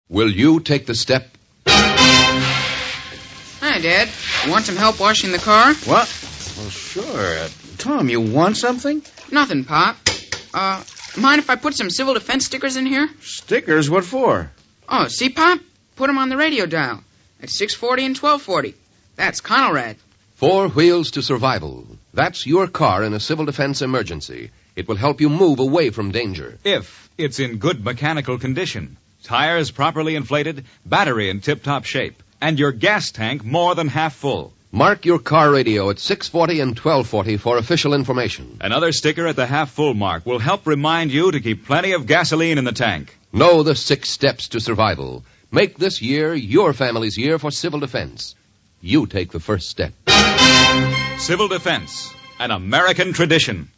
Will you take the step? Hi, Dad. You want some help washing the car? What? Well, sure. Tom, you want something? Nothing, Pop. Mind if I put some civil defense stickers in here? Stickers? What for? Oh, see, Pop? Put them on the radio dial. At 640 and 1240. That's Conelrad. 4 wheels to survival. That's your car in a civil defense emergency. It will help you move away from danger. If it's in good mechanical condition. Tires properly inflated, battery in tip-top shape, and your gas tank more than half full. Mark your car radio at 640 and 1240 for official information. Another sticker at the half-full mark will help remind you to keep plenty of gasoline in the tank. Know the 6 steps to survival. Make this year your family's year for civil defense. You take the first step. Civil defense, an American tradition.